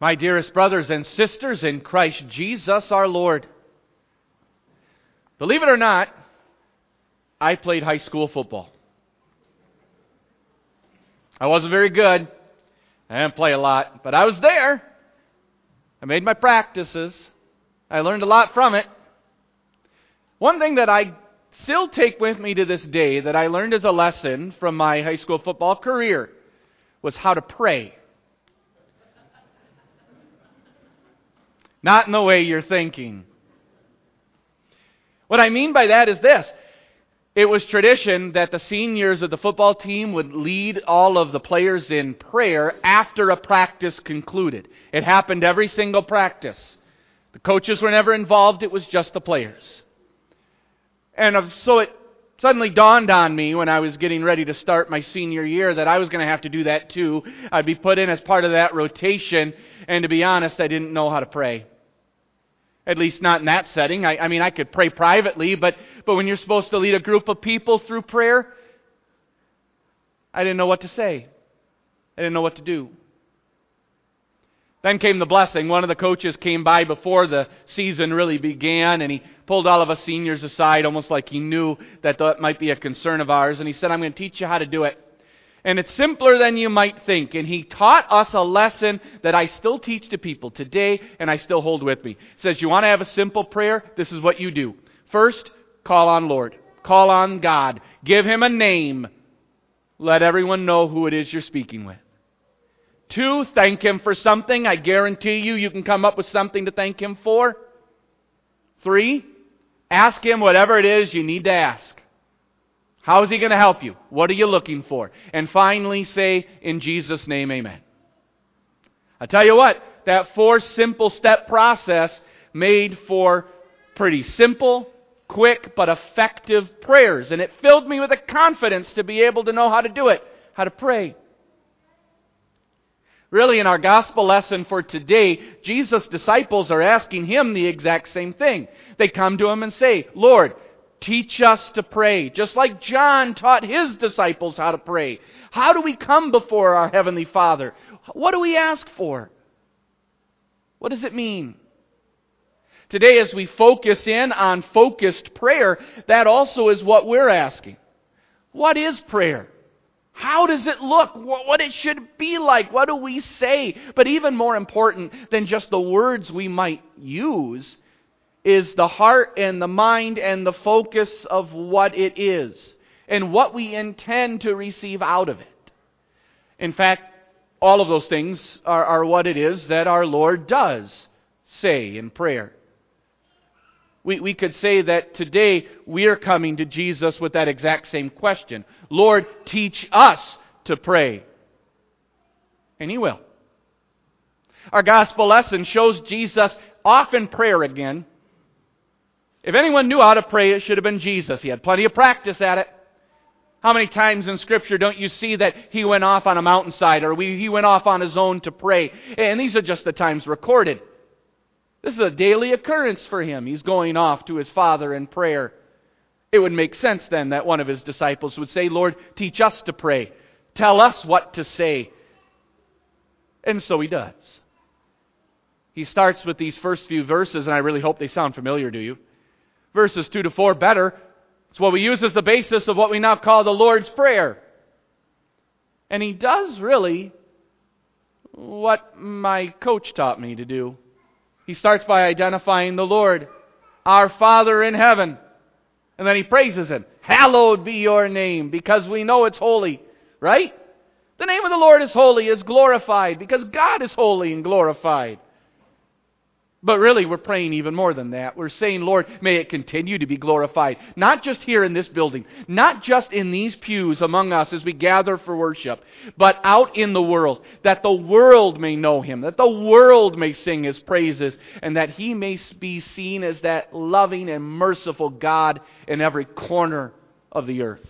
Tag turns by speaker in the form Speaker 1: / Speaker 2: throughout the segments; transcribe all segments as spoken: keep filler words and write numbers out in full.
Speaker 1: My dearest brothers and sisters in Christ Jesus our Lord, believe it or not, I played high school football. I wasn't very good. I didn't play a lot, but I was there. I made my practices. I learned a lot from it. One thing that I still take with me to this day that I learned as a lesson from my high school football career was how to pray. Not in the way you're thinking. What I mean by that is this. It was tradition that the seniors of the football team would lead all of the players in prayer after a practice concluded. It happened every single practice. The coaches were never involved. It was just the players. And so it suddenly dawned on me when I was getting ready to start my senior year that I was going to have to do that too. I'd be put in as part of that rotation. And to be honest, I didn't know how to pray. At least not in that setting. I, I mean, I could pray privately, but, but when you're supposed to lead a group of people through prayer, I didn't know what to say. I didn't know what to do. Then came the blessing. One of the coaches came by before the season really began, and he pulled all of us seniors aside, almost like he knew that that might be a concern of ours, and he said, I'm going to teach you how to do it. And it's simpler than you might think. And he taught us a lesson that I still teach to people today, and I still hold with me. He says, you want to have a simple prayer? This is what you do. First, call on Lord. Call on God. Give Him a name. Let everyone know who it is you're speaking with. Two, thank Him for something. I guarantee you, you can come up with something to thank Him for. Three, ask Him whatever it is you need to ask. How is He going to help you? What are you looking for? And finally say, in Jesus' name, amen. I tell you what, that four simple step process made for pretty simple, quick, but effective prayers. And it filled me with a confidence to be able to know how to do it, how to pray. Really, in our gospel lesson for today, Jesus' disciples are asking Him the exact same thing. They come to Him and say, Lord, teach us to pray, just like John taught his disciples how to pray. How do we come before our Heavenly Father? What do we ask for? What does it mean? Today, as we focus in on focused prayer, that also is what we're asking. What is prayer? How does it look? What it should be like? What do we say? But even more important than just the words we might use is the heart and the mind and the focus of what it is and what we intend to receive out of it. In fact, all of those things are, are what it is that our Lord does say in prayer. We, we could say that today we are coming to Jesus with that exact same question. Lord, teach us to pray. And He will. Our gospel lesson shows Jesus off in prayer again. If anyone knew how to pray, it should have been Jesus. He had plenty of practice at it. How many times in Scripture don't you see that He went off on a mountainside or we, He went off on His own to pray? And these are just the times recorded. This is a daily occurrence for Him. He's going off to His Father in prayer. It would make sense then that one of His disciples would say, Lord, teach us to pray. Tell us what to say. And so He does. He starts with these first few verses, and I really hope they sound familiar to you. Verses two to four better. It's what we use as the basis of what we now call the Lord's Prayer. And He does really what my coach taught me to do. He starts by identifying the Lord, our Father in heaven. And then He praises Him. Hallowed be your name, because we know it's holy. Right? The name of the Lord is holy, is glorified, because God is holy and glorified. But really, we're praying even more than that. We're saying, Lord, may it continue to be glorified. Not just here in this building. Not just in these pews among us as we gather for worship. But out in the world. That the world may know Him. That the world may sing His praises. And that He may be seen as that loving and merciful God in every corner of the earth.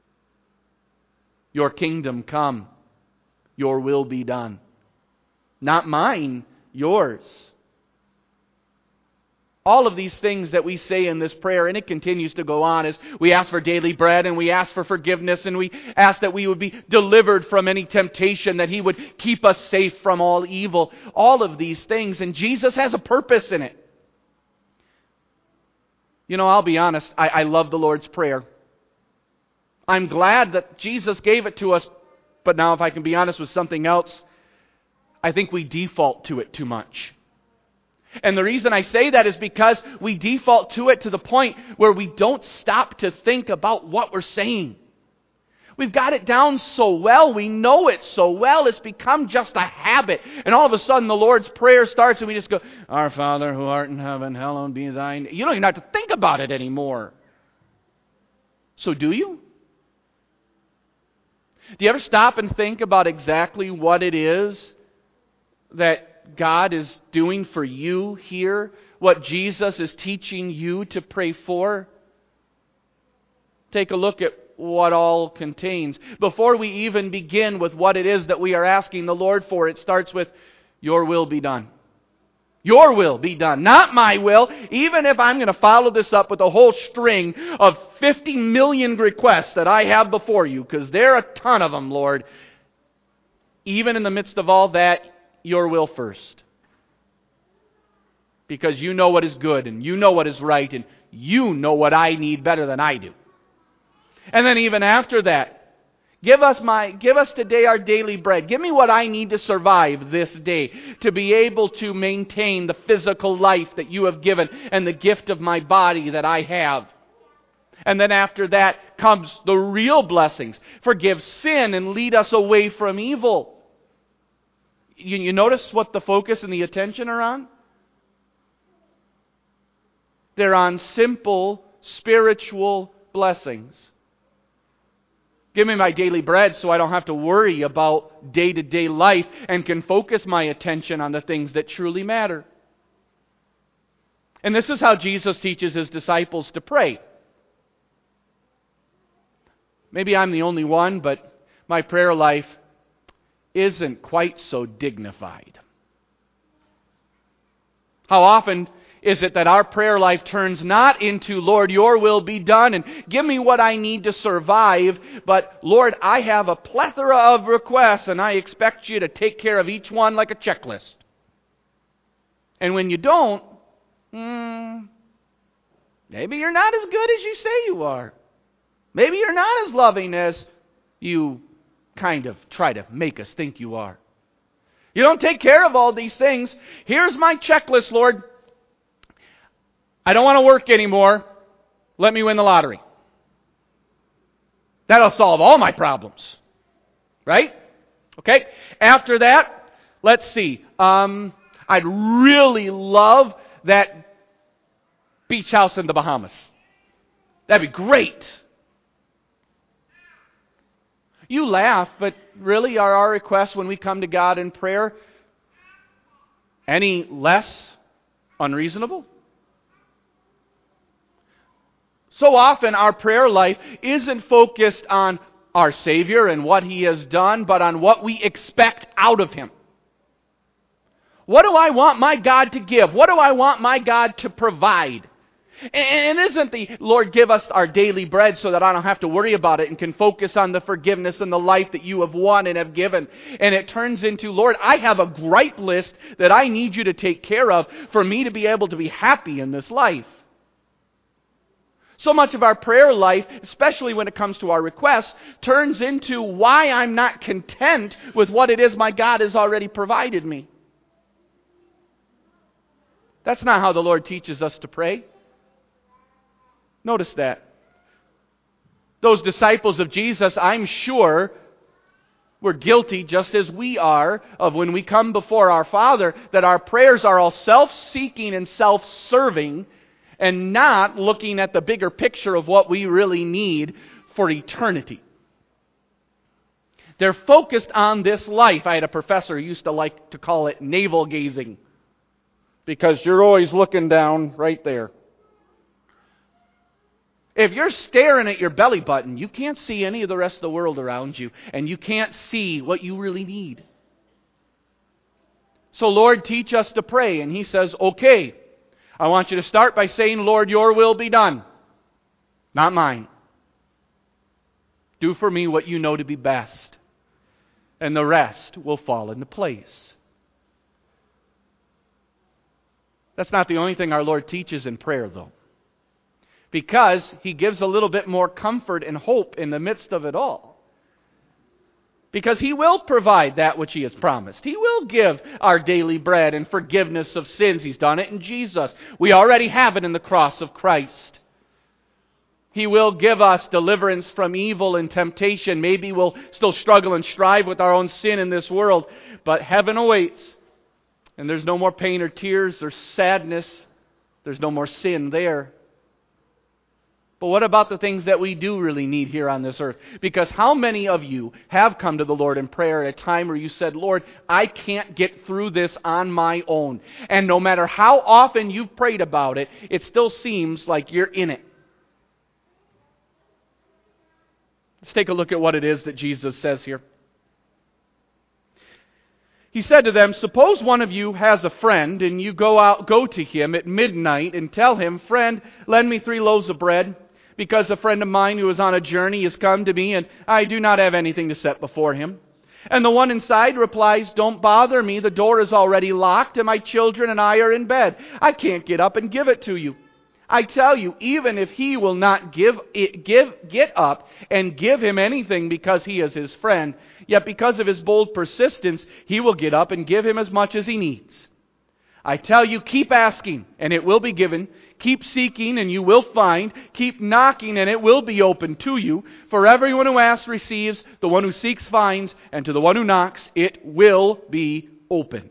Speaker 1: Your kingdom come. Your will be done. Not mine, yours. All of these things that we say in this prayer, and it continues to go on as we ask for daily bread and we ask for forgiveness and we ask that we would be delivered from any temptation, that He would keep us safe from all evil. All of these things, and Jesus has a purpose in it. You know, I'll be honest, I, I love the Lord's Prayer. I'm glad that Jesus gave it to us, but now if I can be honest with something else, I think we default to it too much. And the reason I say that is because we default to it to the point where we don't stop to think about what we're saying. We've got it down so well, we know it so well, it's become just a habit. And all of a sudden the Lord's Prayer starts and we just go, Our Father who art in heaven, hallowed be thy name. You don't even have to think about it anymore. So do you? Do you ever stop and think about exactly what it is that God is doing for you here? What Jesus is teaching you to pray for? Take a look at what all contains. Before we even begin with what it is that we are asking the Lord for, it starts with, Your will be done. Your will be done, not my will. Even if I'm going to follow this up with a whole string of fifty million requests that I have before you, because there are a ton of them, Lord. Even in the midst of all that, Your will first. Because You know what is good, and You know what is right, and You know what I need better than I do. And then even after that, give us my, give us today our daily bread. Give me what I need to survive this day, to be able to maintain the physical life that You have given and the gift of my body that I have. And then after that comes the real blessings. Forgive sin and lead us away from evil. You, you notice what the focus and the attention are on? They're on simple spiritual blessings. Give me my daily bread so I don't have to worry about day-to-day life and can focus my attention on the things that truly matter. And this is how Jesus teaches His disciples to pray. Maybe I'm the only one, but my prayer life isn't quite so dignified. How often is it that our prayer life turns not into, Lord, Your will be done, and give me what I need to survive, but, Lord, I have a plethora of requests, and I expect You to take care of each one like a checklist. And when you don't, hmm, maybe you're not as good as you say you are. Maybe you're not as loving as you kind of try to make us think you are. You don't take care of all these things. Here's my checklist, Lord. I don't want to work anymore. Let me win the lottery. That'll solve all my problems. Right? Okay? After that, let's see. Um, I'd really love that beach house in the Bahamas. That'd be great. You laugh, but really are our requests when we come to God in prayer any less unreasonable? So often our prayer life isn't focused on our Savior and what He has done, but on what we expect out of Him. What do I want my God to give? What do I want my God to provide? And it isn't the, Lord, give us our daily bread so that I don't have to worry about it and can focus on the forgiveness and the life that You have won and have given. And it turns into, Lord, I have a gripe list that I need You to take care of for me to be able to be happy in this life. So much of our prayer life, especially when it comes to our requests, turns into why I'm not content with what it is my God has already provided me. That's not how the Lord teaches us to pray. Notice that. Those disciples of Jesus, I'm sure, were guilty just as we are of when we come before our Father, that our prayers are all self-seeking and self-serving, and not looking at the bigger picture of what we really need for eternity. They're focused on this life. I had a professor who used to like to call it navel gazing, because you're always looking down right there. If you're staring at your belly button, you can't see any of the rest of the world around you, and you can't see what you really need. So, Lord, teach us to pray. And He says, okay, I want you to start by saying, Lord, your will be done, not mine. Do for me what you know to be best, and the rest will fall into place. That's not the only thing our Lord teaches in prayer, though. Because He gives a little bit more comfort and hope in the midst of it all. Because He will provide that which He has promised. He will give our daily bread and forgiveness of sins. He's done it in Jesus. We already have it in the cross of Christ. He will give us deliverance from evil and temptation. Maybe we'll still struggle and strive with our own sin in this world, but heaven awaits. And there's no more pain or tears or sadness. There's no more sin there. But what about the things that we do really need here on this earth? Because how many of you have come to the Lord in prayer at a time where you said, Lord, I can't get through this on my own. And no matter how often you've prayed about it, it still seems like you're in it. Let's take a look at what it is that Jesus says here. He said to them, suppose one of you has a friend, and you go out, go to him at midnight and tell him, friend, lend me three loaves of bread, because a friend of mine who is on a journey has come to me, and I do not have anything to set before him. And the one inside replies, don't bother me, the door is already locked, and my children and I are in bed. I can't get up and give it to you. I tell you, even if he will not give, give, get up and give him anything because he is his friend, yet because of his bold persistence, he will get up and give him as much as he needs. I tell you, keep asking, and it will be given. Keep seeking, and you will find. Keep knocking, and it will be opened to you. For everyone who asks receives, the one who seeks finds, and to the one who knocks, it will be opened.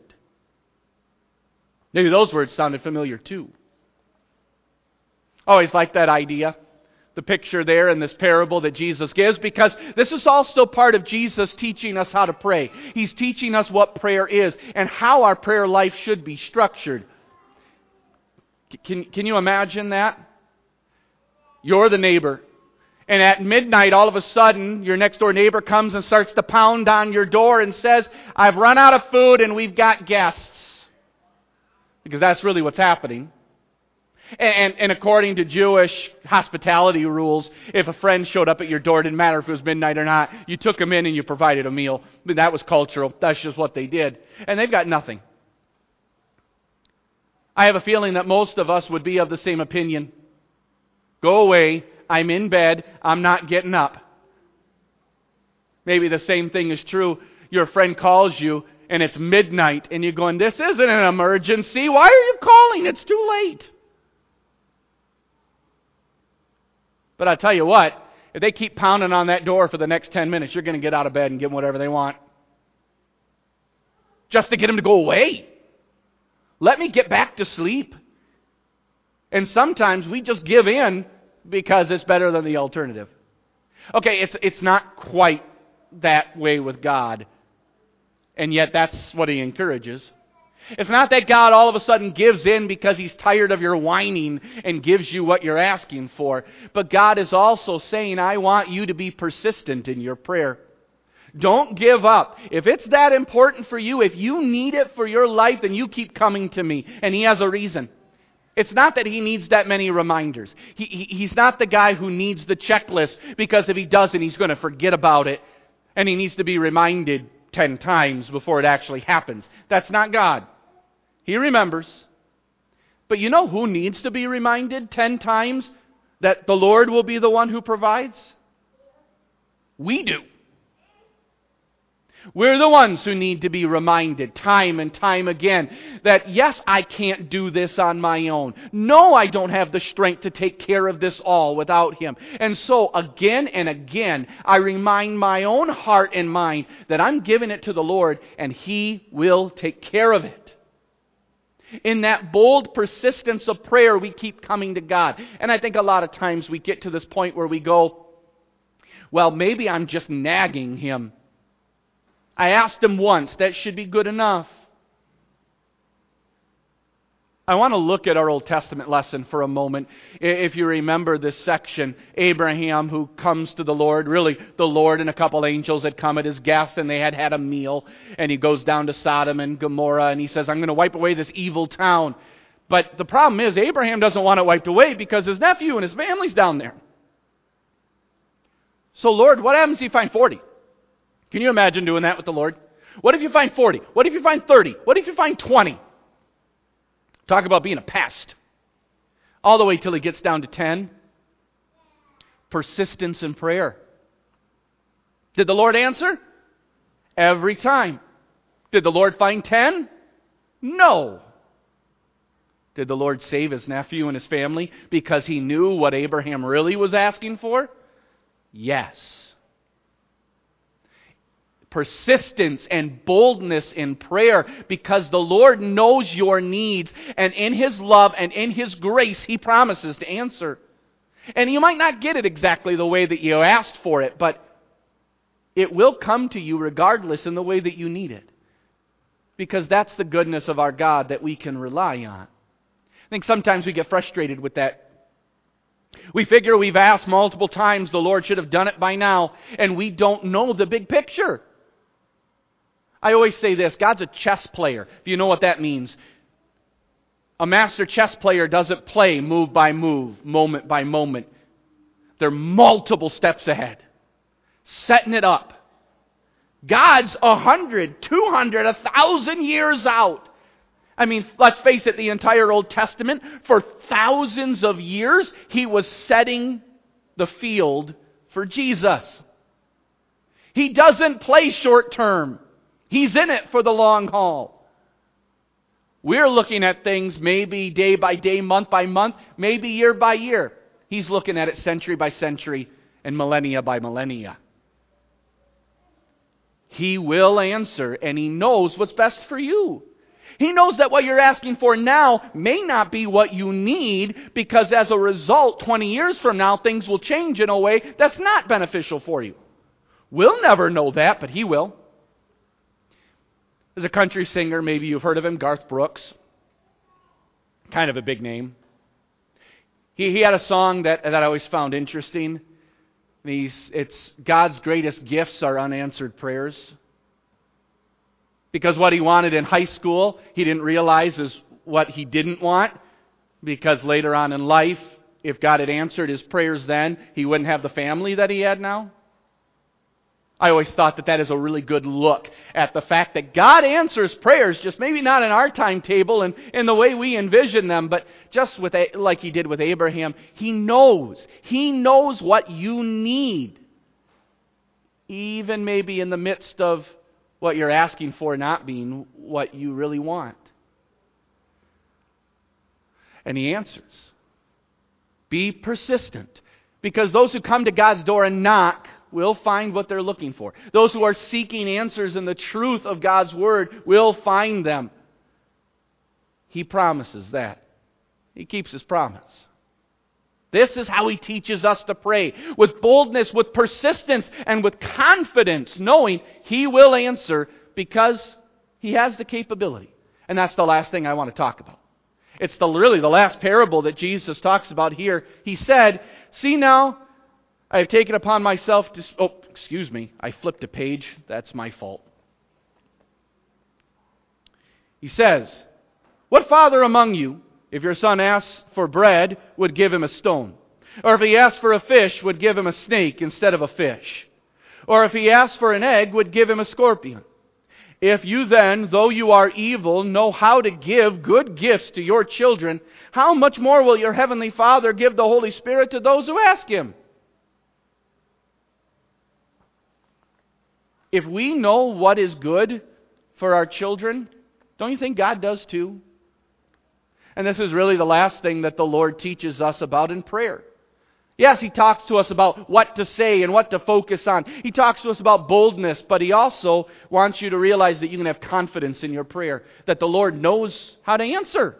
Speaker 1: Maybe those words sounded familiar too. Always like that idea, the picture there in this parable that Jesus gives, because this is all still part of Jesus teaching us how to pray. He's teaching us what prayer is and how our prayer life should be structured. Can, can you imagine that? You're the neighbor, and at midnight, all of a sudden, your next door neighbor comes and starts to pound on your door and says, I've run out of food and we've got guests. Because that's really what's happening. And, and according to Jewish hospitality rules, if a friend showed up at your door, it didn't matter if it was midnight or not, you took them in and you provided a meal. I mean, that was cultural. That's just what they did. And they've got nothing. I have a feeling that most of us would be of the same opinion. Go away. I'm in bed. I'm not getting up. Maybe the same thing is true. Your friend calls you and it's midnight and you're going, this isn't an emergency. Why are you calling? It's too late. But I tell you what, if they keep pounding on that door for the next ten minutes, you're going to get out of bed and give them whatever they want. Just to get them to go away. Let me get back to sleep. And sometimes we just give in because it's better than the alternative. Okay, it's it's not quite that way with God. And yet that's what He encourages. It's not that God all of a sudden gives in because He's tired of your whining and gives you what you're asking for. But God is also saying, I want you to be persistent in your prayer. Don't give up. If it's that important for you, if you need it for your life, then you keep coming to me. And He has a reason. It's not that He needs that many reminders. He, he, he's not the guy who needs the checklist, because if he doesn't, he's going to forget about it. And he needs to be reminded ten times before it actually happens. That's not God. He remembers. But you know who needs to be reminded ten times that the Lord will be the one who provides? We do. We're the ones who need to be reminded time and time again that yes, I can't do this on my own. No, I don't have the strength to take care of this all without Him. And so again and again, I remind my own heart and mind that I'm giving it to the Lord and He will take care of it. In that bold persistence of prayer, we keep coming to God. And I think a lot of times we get to this point where we go, well, maybe I'm just nagging Him. I asked Him once. That should be good enough. I want to look at our Old Testament lesson for a moment. If you remember this section, Abraham who comes to the Lord, really the Lord and a couple angels had come at his guest and they had had a meal. And he goes down to Sodom and Gomorrah and he says, I'm going to wipe away this evil town. But the problem is Abraham doesn't want it wiped away because his nephew and his family's down there. So Lord, what happens if you find forty? Can you imagine doing that with the Lord? What if you find forty? What if you find thirty? What if you find twenty? Talk about being a pest. All the way till he gets down to ten. Persistence in prayer. Did the Lord answer? Every time. Did the Lord find ten? No. Did the Lord save his nephew and his family because he knew what Abraham really was asking for? Yes. Persistence and boldness in prayer because the Lord knows your needs, and in His love and in His grace He promises to answer. And you might not get it exactly the way that you asked for it, but it will come to you regardless in the way that you need it. Because that's the goodness of our God that we can rely on. I think sometimes we get frustrated with that. We figure we've asked multiple times, the Lord should have done it by now, and we don't know the big picture. I always say this, God's a chess player, if you know what that means. A master chess player doesn't play move by move, moment by moment. They're multiple steps ahead, setting it up. God's a hundred, two hundred, a thousand years out. I mean, let's face it, the entire Old Testament, for thousands of years, He was setting the field for Jesus. He doesn't play short term. He's in it for the long haul. We're looking at things maybe day by day, month by month, maybe year by year. He's looking at it century by century and millennia by millennia. He will answer, and He knows what's best for you. He knows that what you're asking for now may not be what you need, because as a result, twenty years from now, things will change in a way that's not beneficial for you. We'll never know that, but He will. There's a country singer, maybe you've heard of him, Garth Brooks. Kind of a big name. He, he had a song that, that I always found interesting. He's, it's God's greatest gifts are unanswered prayers. Because what he wanted in high school, he didn't realize is what he didn't want. Because later on in life, if God had answered his prayers then, he wouldn't have the family that he had now. I always thought that that is a really good look at the fact that God answers prayers, just maybe not in our timetable and in the way we envision them, but just with like He did with Abraham. He knows. He knows what you need. Even maybe in the midst of what you're asking for not being what you really want. And He answers. Be persistent. Because those who come to God's door and knock will find what they're looking for. Those who are seeking answers in the truth of God's Word will find them. He promises that. He keeps His promise. This is how He teaches us to pray. With boldness, with persistence, and with confidence, knowing He will answer because He has the capability. And that's the last thing I want to talk about. It's the really the last parable that Jesus talks about here. He said, "See now, I have taken upon myself to..." Oh, excuse me. I flipped a page. That's my fault. He says, "What father among you, if your son asks for bread, would give him a stone? Or if he asks for a fish, would give him a snake instead of a fish? Or if he asks for an egg, would give him a scorpion? If you then, though you are evil, know how to give good gifts to your children, how much more will your heavenly Father give the Holy Spirit to those who ask Him?" If we know what is good for our children, don't you think God does too? And this is really the last thing that the Lord teaches us about in prayer. Yes, He talks to us about what to say and what to focus on. He talks to us about boldness, but He also wants you to realize that you can have confidence in your prayer, that the Lord knows how to answer.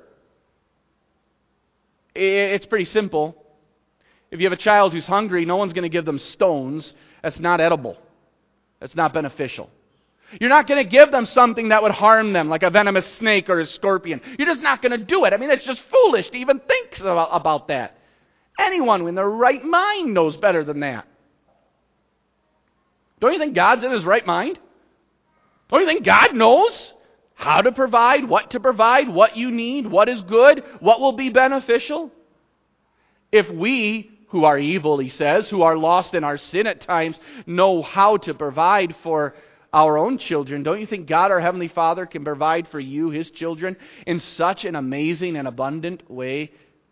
Speaker 1: It's pretty simple. If you have a child who's hungry, no one's going to give them stones. That's not edible. That's not beneficial. You're not going to give them something that would harm them, like a venomous snake or a scorpion. You're just not going to do it. I mean, it's just foolish to even think about, about that. Anyone in their right mind knows better than that. Don't you think God's in His right mind? Don't you think God knows how to provide, what to provide, what you need, what is good, what will be beneficial. If we, who are evil, he says, who are lost in our sin at times, know how to provide for our own children, don't you think God, our Heavenly Father, can provide for you, His children, in such an amazing and abundant way?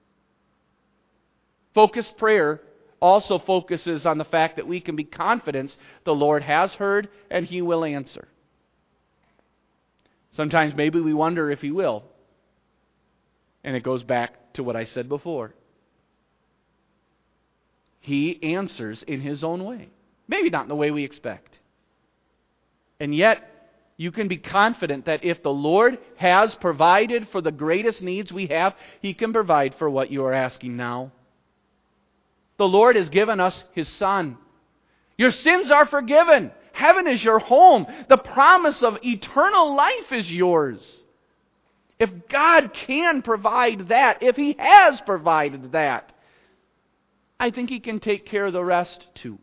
Speaker 1: Focused prayer also focuses on the fact that we can be confident the Lord has heard and He will answer. Sometimes maybe we wonder if He will. And it goes back to what I said before. He answers in His own way. Maybe not in the way we expect. And yet, you can be confident that if the Lord has provided for the greatest needs we have, He can provide for what you are asking now. The Lord has given us His Son. Your sins are forgiven. Heaven is your home. The promise of eternal life is yours. If God can provide that, if He has provided that, I think He can take care of the rest too.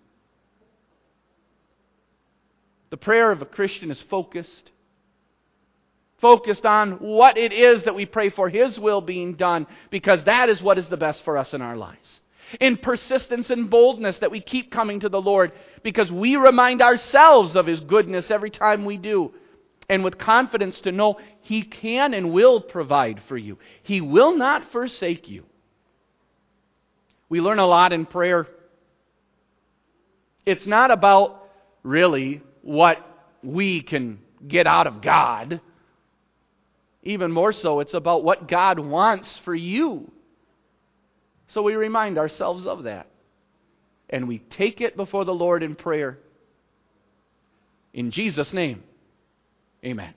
Speaker 1: The prayer of a Christian is focused. Focused on what it is that we pray for, His will being done, because that is what is the best for us in our lives. In persistence and boldness that we keep coming to the Lord because we remind ourselves of His goodness every time we do. And with confidence to know He can and will provide for you. He will not forsake you. We learn a lot in prayer. It's not about really what we can get out of God. Even more so, it's about what God wants for you. So we remind ourselves of that. And we take it before the Lord in prayer. In Jesus' name, amen.